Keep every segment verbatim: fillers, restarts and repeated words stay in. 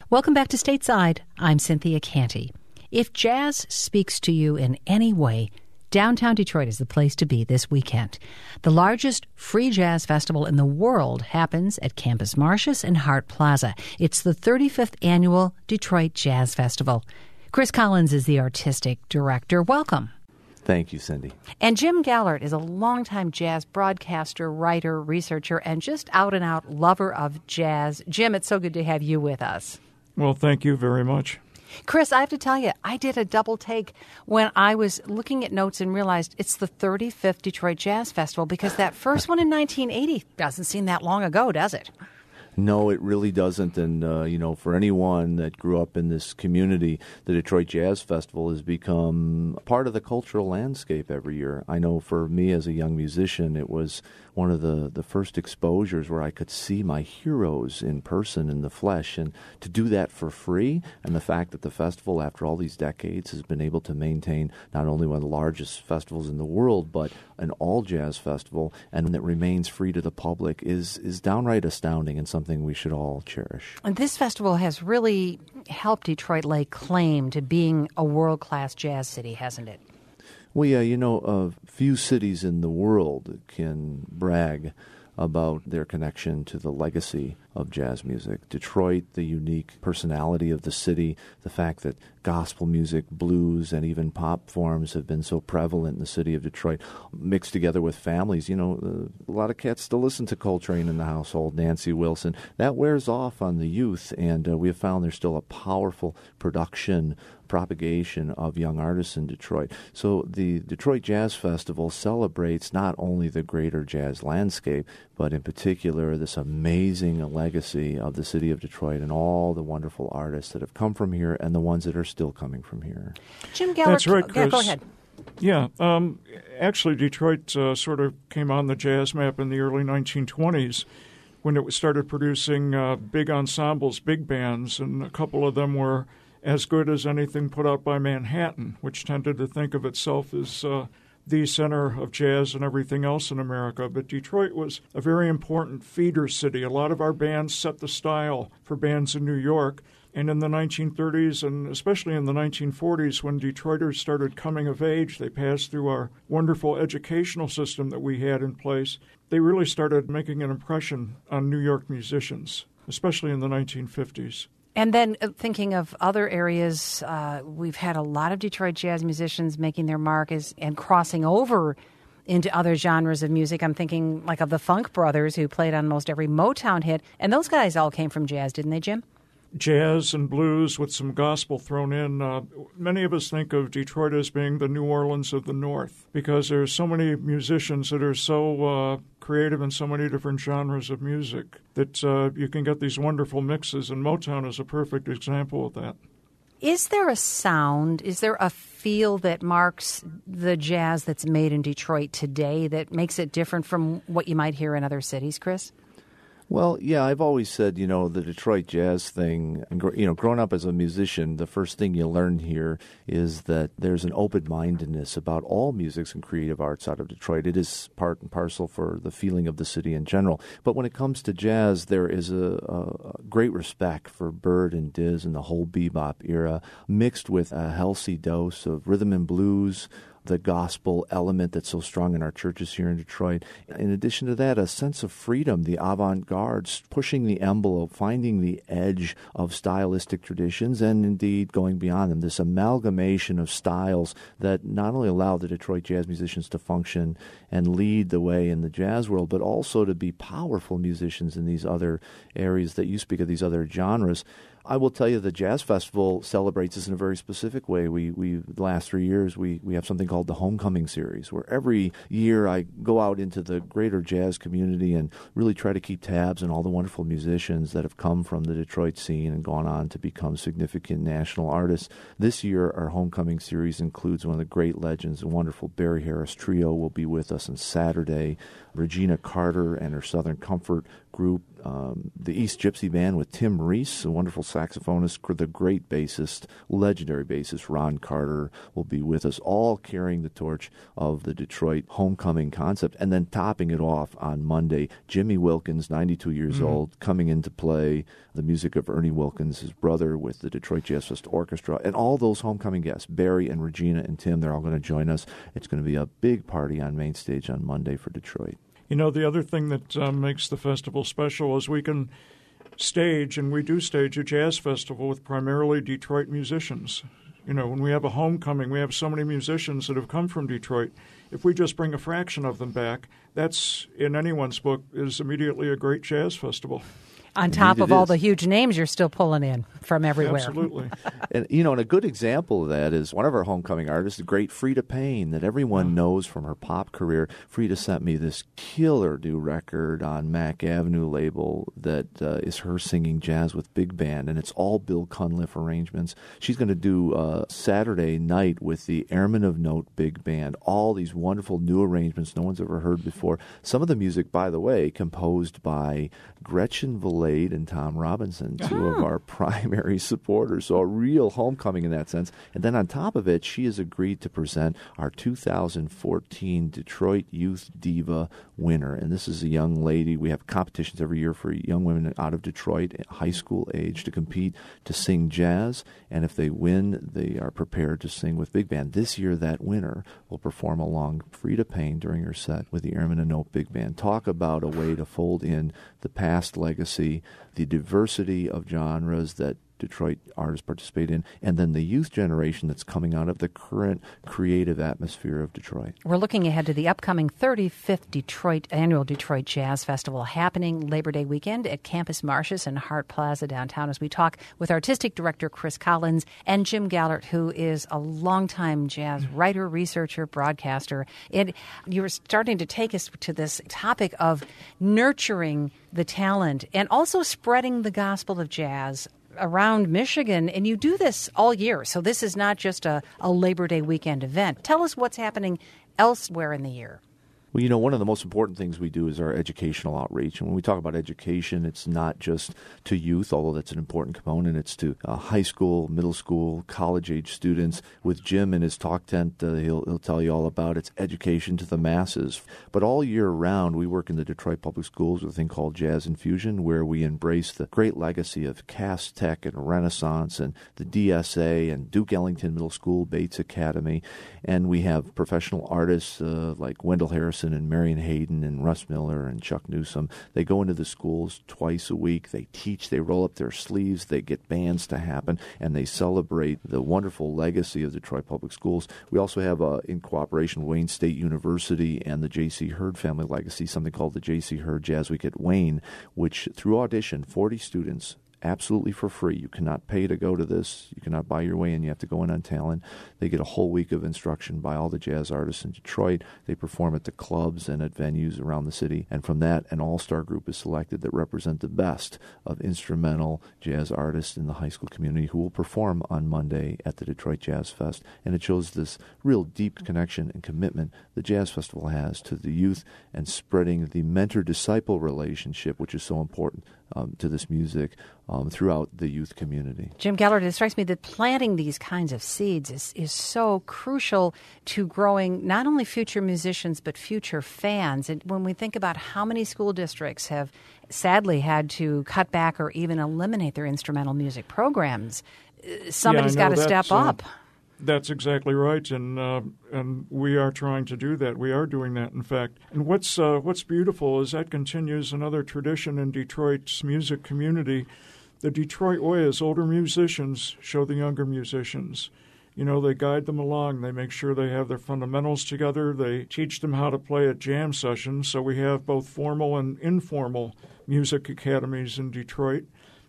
Welcome back to Stateside. I'm Cynthia Canty. If jazz speaks to you in any way, downtown Detroit is the place to be this weekend. The largest free jazz festival in the world happens at Campus Martius and Hart Plaza. It's the thirty-fifth annual Detroit Jazz Festival. Chris Collins is the artistic director. Welcome. Thank you, Cindy. And Jim Gallert is a longtime jazz broadcaster, writer, researcher, and just out-and-out lover of jazz. Jim, it's so good to have you with us. Well, thank you very much. Chris, I have to tell you, I did a double take when I was looking at notes and realized it's the thirty-fifth Detroit Jazz Festival, because that first one in nineteen eighty doesn't seem that long ago, does it? No, it really doesn't. And, uh, you know, for anyone that grew up in this community, the Detroit Jazz Festival has become part of the cultural landscape every year. I know for me as a young musician, it was one of the, the first exposures where I could see my heroes in person, in the flesh, and to do that for free, and the fact that the festival, after all these decades, has been able to maintain not only one of the largest festivals in the world, but an all-jazz festival, and that remains free to the public, is, is downright astounding and something we should all cherish. And this festival has really helped Detroit lay claim to being a world-class jazz city, hasn't it? Well, yeah, you know, uh, few cities in the world can brag about their connection to the legacy of jazz music. Detroit, the unique personality of the city, the fact that gospel music, blues, and even pop forms have been so prevalent in the city of Detroit, mixed together with families. You know, uh, a lot of cats still listen to Coltrane in the household, Nancy Wilson. That wears off on the youth, and uh, we have found there's still a powerful production propagation of young artists in Detroit. So the Detroit Jazz Festival celebrates not only the greater jazz landscape, but in particular this amazing legacy of the city of Detroit and all the wonderful artists that have come from here and the ones that are still coming from here. Jim Gallert, That's right, Chris. Yeah, go ahead. Yeah, um, actually Detroit uh, sort of came on the jazz map in the early nineteen twenties when it started producing uh, big ensembles, big bands, and a couple of them were as good as anything put out by Manhattan, which tended to think of itself as uh, the center of jazz and everything else in America. But Detroit was a very important feeder city. A lot of our bands set the style for bands in New York. And in the nineteen thirties and especially in the nineteen forties, when Detroiters started coming of age, they passed through our wonderful educational system that we had in place. They really started making an impression on New York musicians, especially in the nineteen fifties. And then uh, thinking of other areas, uh, we've had a lot of Detroit jazz musicians making their mark as, and crossing over into other genres of music. I'm thinking like of the Funk Brothers, who played on most every Motown hit. And those guys all came from jazz, didn't they, Jim? Jazz and blues with some gospel thrown in. Uh, many of us think of Detroit as being the New Orleans of the North because there's so many musicians that are so uh, creative in so many different genres of music that uh, you can get these wonderful mixes, and Motown is a perfect example of that. Is there a sound, is there a feel that marks the jazz that's made in Detroit today that makes it different from what you might hear in other cities, Chris? Well, yeah, I've always said, you know, the Detroit jazz thing, you know, growing up as a musician, the first thing you learn here is that there's an open-mindedness about all musics and creative arts out of Detroit. It is part and parcel for the feeling of the city in general. But when it comes to jazz, there is a, a great respect for Bird and Diz and the whole bebop era, mixed with a healthy dose of rhythm and blues, the gospel element that's so strong in our churches here in Detroit. In addition to that, a sense of freedom, the avant-garde, pushing the envelope, finding the edge of stylistic traditions, and indeed going beyond them. This amalgamation of styles that not only allow the Detroit jazz musicians to function and lead the way in the jazz world, but also to be powerful musicians in these other areas that you speak of, these other genres. I will tell you the Jazz Festival celebrates this in a very specific way. We, we the last three years, we, we have something called the Homecoming Series, where every year I go out into the greater jazz community and really try to keep tabs on all the wonderful musicians that have come from the Detroit scene and gone on to become significant national artists. This year, our Homecoming Series includes one of the great legends, the wonderful Barry Harris Trio will be with us on Saturday. Regina Carter and her Southern Comfort group um, the East Gypsy Band with Tim Reese, a wonderful saxophonist, the great bassist, legendary bassist Ron Carter will be with us, all carrying the torch of the Detroit homecoming concept. And then topping it off on Monday, Jimmy Wilkins, ninety-two years mm-hmm. old, coming in to play the music of Ernie Wilkins, his brother, with the Detroit Jazz Fest Orchestra. And all those homecoming guests, Barry and Regina and Tim, they're all going to join us. It's going to be a big party on Main Stage on Monday for Detroit. You know, the other thing that um, makes the festival special is we can stage, and we do stage, a jazz festival with primarily Detroit musicians. You know, when we have a homecoming, we have so many musicians that have come from Detroit. If we just bring a fraction of them back, that's, in anyone's book, is immediately a great jazz festival. On top Indeed of it all is. the huge names you're still pulling in from everywhere. Absolutely. And, you know, and a good example of that is one of our homecoming artists, the great Frida Payne, that everyone Yeah. knows from her pop career. Frida sent me this killer new record on Mack Avenue label that uh, is her singing jazz with big band, and it's all Bill Cunliffe arrangements. She's going to do uh, Saturday night with the Airmen of Note Big Band, all these wonderful new arrangements no one's ever heard before. Some of the music, by the way, composed by Gretchen Valade and Tom Robinson, two Oh. of our primary supporters. So a real homecoming in that sense. And then on top of it, she has agreed to present our two thousand fourteen Detroit Youth Diva winner. And this is a young lady. We have competitions every year for young women out of Detroit, high school age, to compete to sing jazz. And if they win, they are prepared to sing with big band. This year, that winner will perform along Frida Payne during her set with the Airmen of Note Big Band. Talk about a way to fold in the past legacy, the diversity of genres that Detroit artists participate in, and then the youth generation that's coming out of the current creative atmosphere of Detroit. We're looking ahead to the upcoming thirty-fifth Detroit Annual Detroit Jazz Festival happening Labor Day weekend at Campus Martius and Hart Plaza downtown as we talk with Artistic Director Chris Collins and Jim Gallert, who is a longtime jazz writer, researcher, broadcaster. And you were starting to take us to this topic of nurturing the talent and also spreading the gospel of jazz around Michigan, and you do this all year. So this is not just a, a Labor Day weekend event. Tell us what's happening elsewhere in the year. Well, you know, one of the most important things we do is our educational outreach. And when we talk about education, it's not just to youth, although that's an important component. It's to uh, high school, middle school, college-age students. With Jim in his talk tent, uh, he'll, he'll tell you all about it's education to the masses. But all year round, we work in the Detroit Public Schools with a thing called Jazz Infusion, where we embrace the great legacy of Cass Tech and Renaissance and the D S A and Duke Ellington Middle School, Bates Academy. And we have professional artists uh, like Wendell Harrison and Marion Hayden and Russ Miller and Chuck Newsom. They go into the schools twice a week. They teach. They roll up their sleeves. They get bands to happen, and they celebrate the wonderful legacy of Detroit Public Schools. We also have, uh, in cooperation with Wayne State University and the J C. Hurd family legacy, something called the J C. Hurd Jazz Week at Wayne, which through audition, forty students, absolutely for free. You cannot pay to go to this. You cannot buy your way in. You have to go in on talent. They get a whole week of instruction by all the jazz artists in Detroit. They perform at the clubs and at venues around the city. And from that, an all-star group is selected that represent the best of instrumental jazz artists in the high school community who will perform on Monday at the Detroit Jazz Fest. And it shows this real deep connection and commitment the Jazz Festival has to the youth and spreading the mentor-disciple relationship, which is so important um, to this music um, throughout the youth community. Jim Gallert, it strikes me that planting these kinds of seeds is, is so crucial to growing not only future musicians but future fans. And when we think about how many school districts have sadly had to cut back or even eliminate their instrumental music programs, somebody's yeah, got to step uh, up. That's exactly right, and uh, and we are trying to do that. We are doing that, in fact. And what's uh, what's beautiful is that continues another tradition in Detroit's music community. The Detroit way is older musicians show the younger musicians. You know, they guide them along. They make sure they have their fundamentals together. They teach them how to play at jam sessions. So we have both formal and informal music academies in Detroit.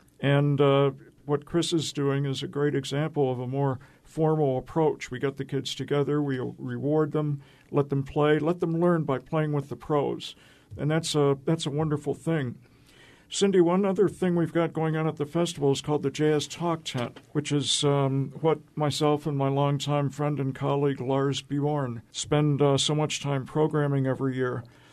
And uh, what Chris is doing is a great example of a more formal approach. We get the kids together, we reward them, let them play, let them learn by playing with the pros. And that's a, that's a wonderful thing. Cindy, one other thing we've got going on at the festival is called the Jazz Talk Tent, which is um, what myself and my longtime friend and colleague Lars Bjorn spend uh, so much time programming every year.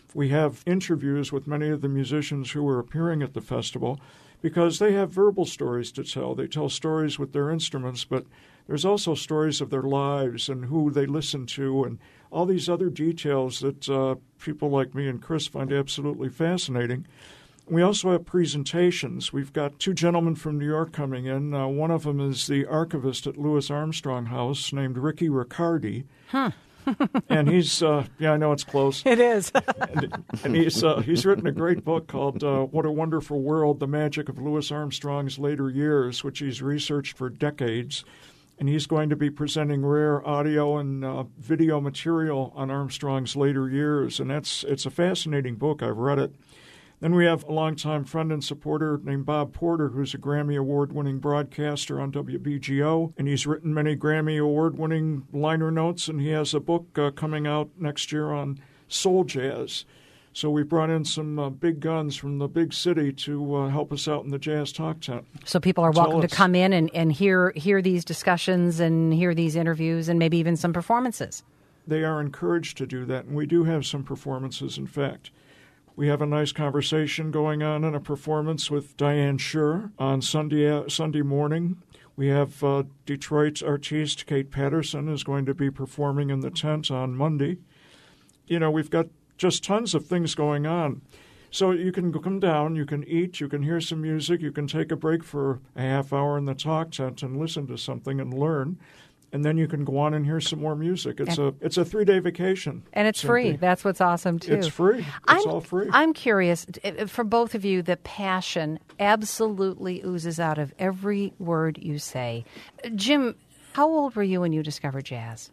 We have interviews with many of the musicians who are appearing at the festival because they have verbal stories to tell. They tell stories with their instruments, but there's also stories of their lives and who they listen to and all these other details that uh, people like me and Chris find absolutely fascinating. We also have presentations. We've got two gentlemen from New York coming in. Uh, one of them is the archivist at Louis Armstrong House named Ricky Riccardi. Huh. And he's, uh, yeah, I know it's close. It is. and, and he's uh, he's written a great book called uh, What a Wonderful World, The Magic of Louis Armstrong's Later Years, which he's researched for decades. And he's going to be presenting rare audio and uh, video material on Armstrong's later years. And that's it's a fascinating book. I've read it. Then we have a longtime friend and supporter named Bob Porter, who's a Grammy Award-winning broadcaster on W B G O, and he's written many Grammy Award-winning liner notes, and he has a book uh, coming out next year on soul jazz. So we brought in some uh, big guns from the big city to uh, help us out in the Jazz Talk Tent. So people are Tell welcome us. to come in and, and hear hear these discussions and hear these interviews and maybe even some performances. They are encouraged to do that, and we do have some performances, in fact. We have a nice conversation going on and a performance with Diane Shure on Sunday uh, Sunday morning. We have uh, Detroit's artiste Kate Patterson is going to be performing in the tent on Monday. You know, we've got just tons of things going on. So you can come down, you can eat, you can hear some music, you can take a break for a half hour in the talk tent and listen to something and learn. And then you can go on and hear some more music. It's and, a it's a three-day vacation. And it's Cynthia. free. That's what's awesome, too. It's free. It's I'm, all free. I'm curious, for both of you, the passion absolutely oozes out of every word you say. Jim, how old were you when you discovered jazz?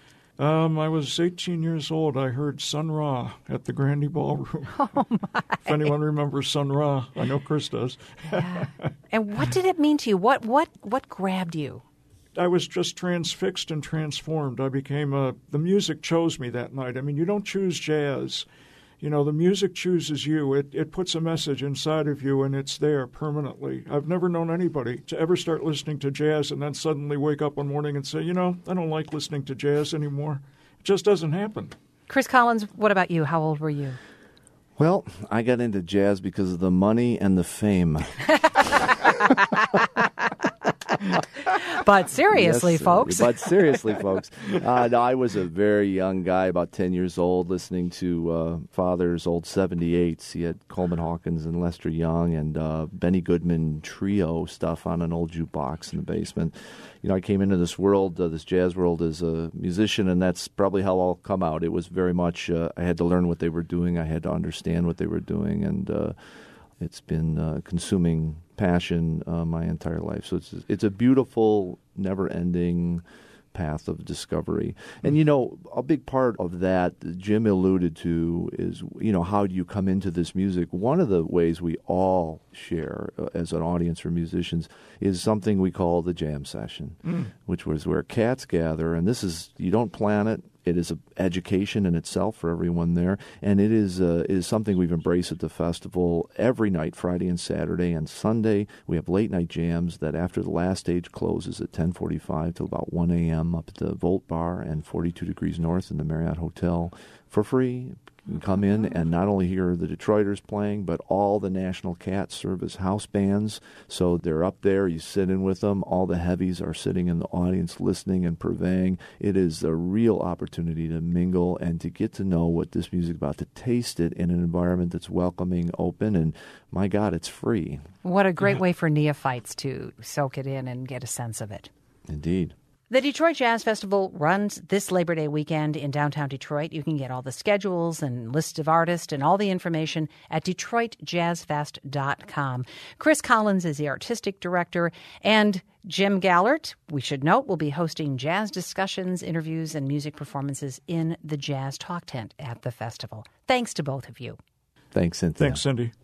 Um, I was eighteen years old. I heard Sun Ra at the Grandy Ballroom. Oh, my. If anyone remembers Sun Ra, I know Chris does. Yeah. And what did it mean to you? What what what grabbed you? I was just transfixed and transformed. I became a, the music chose me that night. I mean, you don't choose jazz. You know, the music chooses you. It it puts a message inside of you, and it's there permanently. I've never known anybody to ever start listening to jazz and then suddenly wake up one morning and say, you know, I don't like listening to jazz anymore. It just doesn't happen. Chris Collins, what about you? How old were you? Well, I got into jazz because of the money and the fame. But seriously, yes, folks. But seriously, folks. Uh, no, I was a very young guy, about ten years old, listening to uh, Father's old seventy-eights. He had Coleman Hawkins and Lester Young and uh, Benny Goodman trio stuff on an old jukebox in the basement. You know, I came into this world, uh, this jazz world, as a musician, and that's probably how I'll come out. It was very much, uh, I had to learn what they were doing. I had to understand what they were doing, and uh, it's been uh, consuming passion uh, my entire life. So it's it's a beautiful, never-ending path of discovery. And, you know, a big part of that Jim alluded to is, you know, how do you come into this music? One of the ways we all share uh, as an audience for musicians is something we call the jam session, mm. which was where cats gather. And this is, you don't plan it. It is an education in itself for everyone there, and it is uh, it is something we've embraced at the festival every night, Friday and Saturday and Sunday. We have late-night jams that after the last stage closes at ten forty-five till about one a.m. up at the Volt Bar and forty-two Degrees North in the Marriott Hotel for free. You can come in and not only hear the Detroiters playing, but all the National Cats serve as house bands. So they're up there, you sit in with them. All the heavies are sitting in the audience listening and purveying. It is a real opportunity to mingle and to get to know what this music is about, to taste it in an environment that's welcoming, open, and my God, it's free. What a great way for neophytes to soak it in and get a sense of it. Indeed. The Detroit Jazz Festival runs this Labor Day weekend in downtown Detroit. You can get all the schedules and lists of artists and all the information at detroit jazz fest dot com. Chris Collins is the artistic director, and Jim Gallert, we should note, will be hosting jazz discussions, interviews, and music performances in the Jazz Talk Tent at the festival. Thanks to both of you. Thanks, Cynthia. Thanks, Cindy.